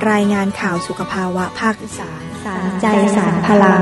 รายงานข่าวสุขภาวะภาคอีสานสารใจสารพลัง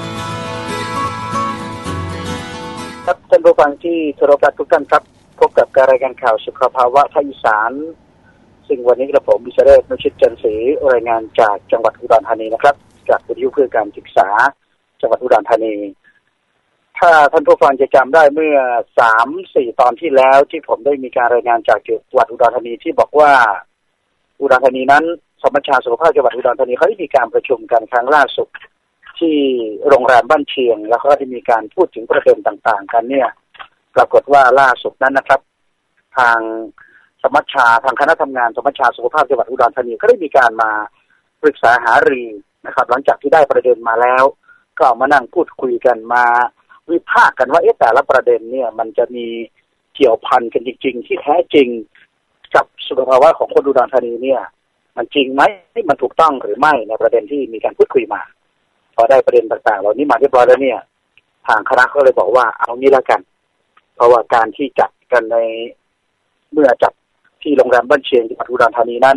ครับท่านผู้ฟังที่เคารพรักทุกท่านครับพบกับการรายงานข่าวสุขภาวะภาคอีสานซึ่งวันนี้กระผมวิเศษนุชิตจันทร์ศรีรายงานจากจังหวัดอุดรธานีนะครับจากวิทยุเพื่อการศึกษาจังหวัดอุดรธานีถ้าท่านผู้ฟังจะจำได้เมื่อ 3-4 ตอนที่แล้วที่ผมได้มีการรายงานจากจังหวัดอุดรธานีที่บอกว่าอุดรธานีนั้นสมัชชาสุขภาพจังหวัดอุดรธานีเขาได้มีการประชุมกันครั้งล่าสุดที่โรงแรมบ้านเชียงแล้วก็ได้มีการพูดถึงประเด็นต่างๆกันเนี่ยปรากฏว่าล่าสุดนั้นนะครับทางสมัชชาทางคณะทำงานสมัชชาสุขภาพจังหวัดอุดรธานีก็ได้มีการมาปรึกษาหารือนะครับหลังจากที่ได้ประเด็นมาแล้วก็มานั่งพูดคุยกันมาวิพากษ์กันว่าแต่ละประเด็นเนี่ยมันจะมีเกี่ยวพันกันจริงๆที่แท้จริงกับสุขภาวะของคนอุดรธานีเนี่ยมันจริงไหมมันถูกต้องหรือไม่ในประเด็นที่มีการพูดคุยมาพอได้ประเด็นต่างๆเหล่านี้มาเรียบร้อยแล้วเนี่ยทางคณะก็เลยบอกว่าเอางี้ละกันเพราะว่าการที่จัดกันในเมื่อจัดที่โรงแรมบ้านเชียงจังหวัดอุดรธานีนั้น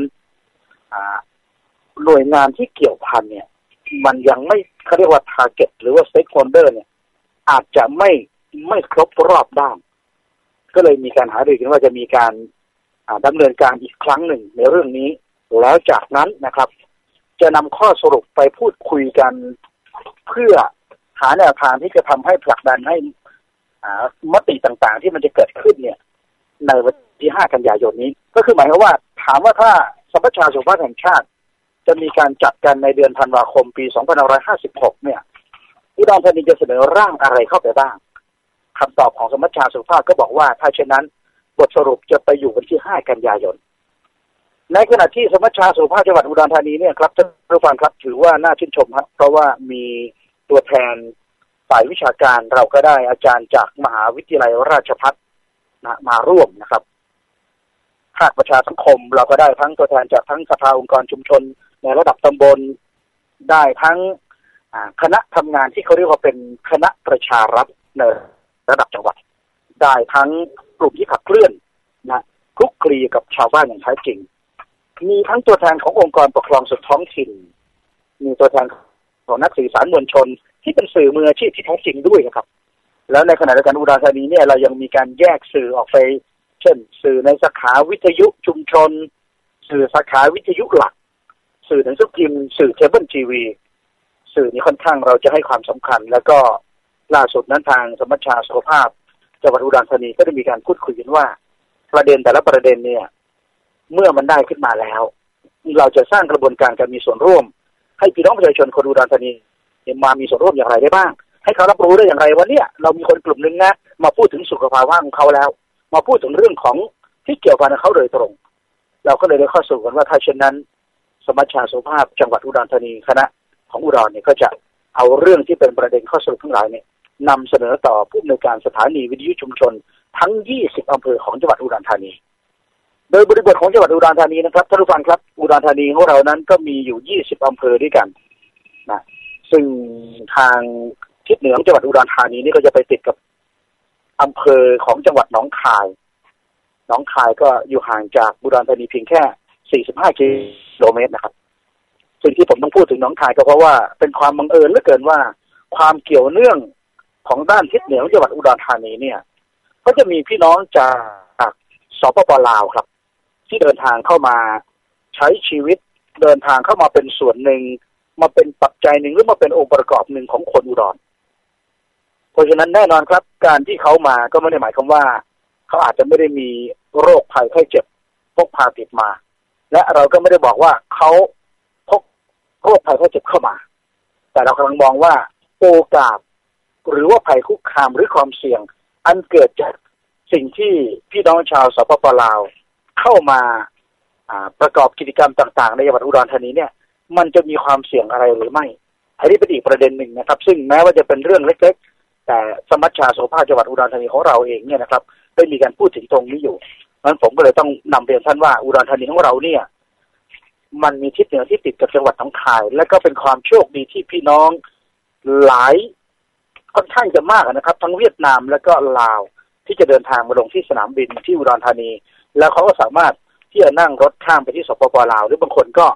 หน่วยงานที่เกี่ยวพันเนี่ยมันยังไม่เขาเรียกว่า target หรือว่า stakeholder เนี่ยอาจจะไม่ครบรอบด้านก็เลยมีการหารือกันว่าจะมีการดำเนินการอีกครั้งหนึ่งในเรื่องนี้แล้วจากนั้นนะครับจะนำข้อสรุปไปพูดคุยกันเพื่อหาแนวทางที่จะทำให้ผลักดันให้มติต่างๆที่มันจะเกิดขึ้นเนี่ยในวันที่ 5 กันยายนนี้ก็คือหมายความว่าถามว่าถ้าสมัชชาสุขภาพแห่งชาติจะมีการจัดกันในเดือนธันวาคมปี2556เนี่ยอุดรธานีจะเสนอร่างอะไรเข้าไปบ้างคำตอบของสมัชชาสุขภาพก็บอกว่าถ้าเช่นนั้นบทสรุปจะไปอยู่วันที่ 5 กันยายนในขณะที่สมัชชาสุขภาพจังหวัดอุดรธานีเนี่ยครับท่านผู้ฟังครับถือว่าน่าชื่นชมครับเพราะว่ามีตัวแทนฝ่ายวิชาการเราก็ได้อาจารย์จากมหาวิทยาลัยราชภัฏมาร่วมนะครับภาคประชาสังคมเราก็ได้ทั้งตัวแทนจากทั้งสภาองค์กรชุมชนในระดับตำบลได้ทั้งคณะทำงานที่เขาเรียกว่าเป็นคณะประชารัฐในระดับจังหวัดได้ทั้งกลุ่มที่ขับเคลื่อนคลุกคลีกับชาวบ้านอย่างแท้จริงมีทั้งตัวแทนขององค์กรปกครองส่วนท้องถิ่นมีตัวแทนของนักสื่อสารมวลชนที่เป็นสื่อมืออาชีพที่แท้จริงด้วยนะครับแล้วในขณะเดียวกันอุดรธานีเนี่ยเรายังมีการแยกสื่อออกไปเช่นสื่อในสาขาวิทยุชุมชนสื่อสาขาวิทยุหลักสื่อหนังสือพิมพ์สื่อเคเบิลทีวีสื่อนี้ค่อนข้างเราจะให้ความสำคัญแล้วก็ล่าสุดนั้นทางสมัชชาสุขภาพจังหวัดอุดรธานีก็ได้มีการพูดคุยกันว่าประเด็นแต่ละประเด็นเนี่ยเมื่อมันได้ขึ้นมาแล้วเราจะสร้างกระบวนการการมีส่วนร่วมให้พี่น้องประชาชนคนอุดรธานีมามีส่วนร่วมอย่างไรได้บ้างให้เขารับรู้ได้อย่างไรว่าเนี่ยเรามีคนกลุ่มนึงนะมาพูดถึงสุขภาวะของเขาแล้วมาพูดถึงเรื่องของที่เกี่ยวกับเขาโดยตรงเราก็เลยได้ข้อสรุปกันว่าถ้าเช่นนั้นสมัชชาสุขภาพจังหวัดอุดรธานีคณะของอุดรเนี่ยก็จะเอาเรื่องที่เป็นประเด็นข้อสรุปทั้งหลายเนี่ยนำเสนอต่อผู้อำนวยการสถานีวิทยุชุมชนทั้ง20อำเภอของจังหวัดอุดรธานีโดยบริบทของจังหวัดอุดรธานีนะครับท่านผู้ฟังครับอุดรธานีของเรานั้นก็มีอยู่20อำเภอด้วยกันนะซึ่งทางทิศเหนือของจังหวัดอุดรธานีนี่ก็จะไปติดกับอำเภอของจังหวัดหนองคายหนองคายก็อยู่ห่างจากอุดรธานีเพียงแค่45กิโลเมตรนะครับสิ่งที่ผมต้องพูดถึงหนองคายก็เพราะว่าเป็นความบังเอิญเหลือเกินว่าความเกี่ยวเนื่องของด้านทิศเหนือของจังหวัดอุดรธานีเนี่ยก็จะมีพี่น้องจากสปป.ลาวครับที่เดินทางเข้ามาใช้ชีวิตเดินทางเข้ามาเป็นส่วนหนึ่งมาเป็นปัจจัยหนึ่งหรือมาเป็นองค์ประกอบหนึ่งของคนอุดรเพราะฉะนั้นแน่นอนครับการที่เขามาก็ไม่ได้หมายความว่าเขาอาจจะไม่ได้มีโรคภัยไข้เจ็บพกพาติดมาและเราก็ไม่ได้บอกว่าเขาพกโรคภัยไข้เจ็บเข้ามาแต่เรากำลังมองว่าโอกาสหรือว่าภัยคุกคามหรือความเสี่ยงอันเกิดจากสิ่งที่พี่น้องชาวสปป.ลาวเข้ามาประกอบกิจกรรมต่างๆในจังหวัดอุดรธานีเนี่ยมันจะมีความเสี่ยงอะไรหรือไม่อันนี้เป็นอีกประเด็นหนึ่งนะครับซึ่งแม้ว่าจะเป็นเรื่องเล็กๆแต่สมัชชาสุขภาพจังหวัดอุดรธานีของเราเองเนี่ยนะครับได้มีการพูดถึงตรงนี้อยู่งั้นผมก็เลยต้องนำเรียนท่านว่าอุดรธานีของเราเนี่ยมันมีทิศเหนือที่ติดกับจังหวัดหนองคายและก็เป็นความโชคดีที่พี่น้องหลายค่อนข้างจะมากนะครับทั้งเวียดนามและก็ลาวที่จะเดินทางมาลงที่สนามบินที่อุดรธานีแล้วเขาก็สามารถที่จะนั่งรถข้ามไปที่สปป.ลาวหรือบางคนก็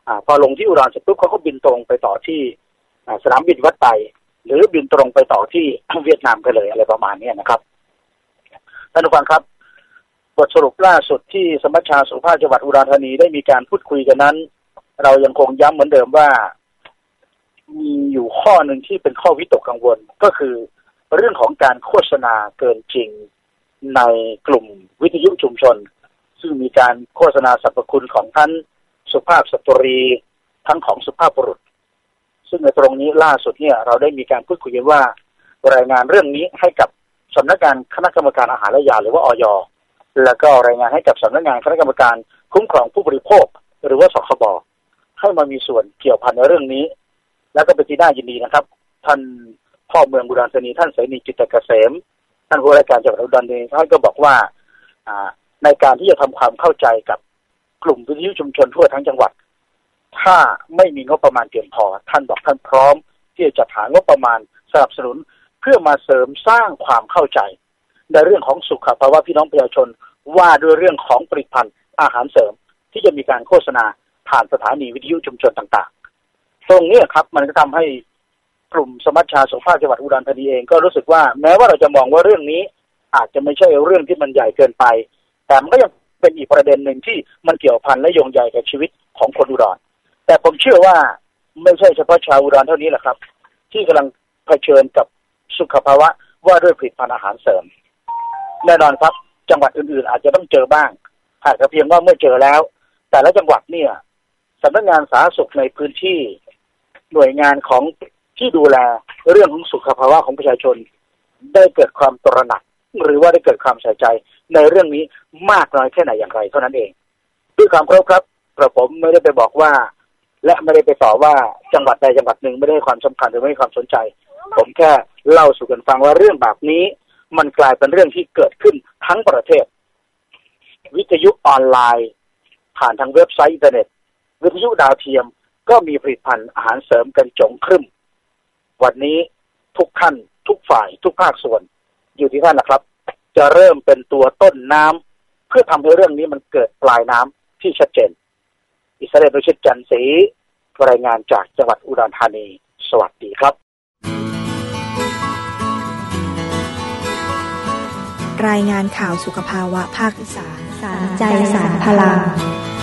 พอลงที่อุดรเสร็จปุ๊บเขาก็บินตรงไปต่อที่สนามบินวัดไตหรือบินตรงไปต่อที่เวียดนามกันเลยอะไรประมาณนี้นะครับท่านผู้ฟังครับบทสรุปล่าสุดที่สมัชชาสุขภาพจังหวัดอุดรธานีได้มีการพูดคุยกันนั้นเรายังคงย้ำเหมือนเดิมว่ามีอยู่ข้อหนึ่งที่เป็นข้อวิตกกังวลก็คือเรื่องของการโฆษณาเกินจริงในกลุ่มวิทยุชุมชนซึ่งมีการโฆษณาสรรพคุณของท่านสุภาพสตรีทั้งของสุภาพบุรุษซึ่งในตรงนี้ล่าสุดเนี่ยเราได้มีการพูดคุยกันว่ารายงานเรื่องนี้ให้กับสำนักงานคณะกรรมการอาหารและยาหรือว่าอย.แล้วก็รายงานให้กับสำนักงานคณะกรรมการคุ้มครองผู้บริโภคหรือว่าสคบให้มามีส่วนเกี่ยวพันในเรื่องนี้แล้วก็เป็นที่น่ายินดีนะครับท่านพ่อเมืองอุดรธานีท่านเสนีจิตเกษมท่านผู้ว่าราชการจังหวัดอุดรธานีท่านก็บอกว่าในการที่จะทำความเข้าใจกับกลุ่มวิทยุชุมชนทั่วทั้งจังหวัดถ้าไม่มีงบประมาณเพียงพอท่านบอกท่านพร้อมที่จะจัดหางบประมาณสนับสนุนเพื่อมาเสริมสร้างความเข้าใจในเรื่องของสุขภาวะพี่น้องประชาชนว่าด้วยเรื่องของผลิตภัณฑ์อาหารเสริมที่จะมีการโฆษณาผ่านสถานีวิทยุชุมชนต่างๆตรงนี้ครับมันก็ทำให้กลุ่มสมัชชาสุขภาพจังหวัดอุดรธานีเองก็รู้สึกว่าแม้ว่าเราจะมองว่าเรื่องนี้อาจจะไม่ใช่เรื่องที่มันใหญ่เกินไปแต่มันก็ยังเป็นอีกประเด็นหนึ่งที่มันเกี่ยวพันและโยงใยกับชีวิตของคนอุดรแต่ผมเชื่อว่าไม่ใช่เฉพาะชาวอุดรเท่านี้แหละครับที่กำลังเผชิญกับสุขภาวะว่าด้วยผลิตภัณฑ์อาหารเสริมแน่นอนครับจังหวัดอื่นๆอาจจะต้องเจอบ้างหากแต่เพียงว่าเมื่อเจอแล้วแต่ละจังหวัดเนี่ยสำนักงานสาธารณสุขในพื้นที่หน่วยงานของที่ดูแลเรื่องของสุขภาวะของประชาชนได้เกิดความตระหนักหรือว่าได้เกิดความใส่ใจในเรื่องนี้มากน้อยแค่ไหนอย่างไรเท่านั้นเองด้วยความเคารพครับกระผมไม่ได้ไปบอกว่าและไม่ได้ไปต่อว่าจังหวัดใดจังหวัดหนึ่งไม่ได้ความสำคัญหรือไม่ให้ความสนใจผมแค่เล่าสู่กันฟังว่าเรื่องแบบนี้มันกลายเป็นเรื่องที่เกิดขึ้นทั้งประเทศวิทยุออนไลน์ผ่านทางเว็บไซต์อินเทอร์เน็ตวิทยุดาวเทียมก็มีผลิตภัณฑ์อาหารเสริมกันจงครึ่มวันนี้ทุกท่านทุกฝ่ายทุกภาคส่วนอยู่ที่ท่านนะครับจะเริ่มเป็นตัวต้นน้ำเพื่อทำให้เรื่องนี้มันเกิดปลายน้ำที่ชัดเจนอิสราเอลโดยชิดจันทร์ศรีรายงานจากจังหวัดอุดรธานีสวัสดีครับรายงานข่าวสุขภาวะภาคอีสานสารใจสารพลัง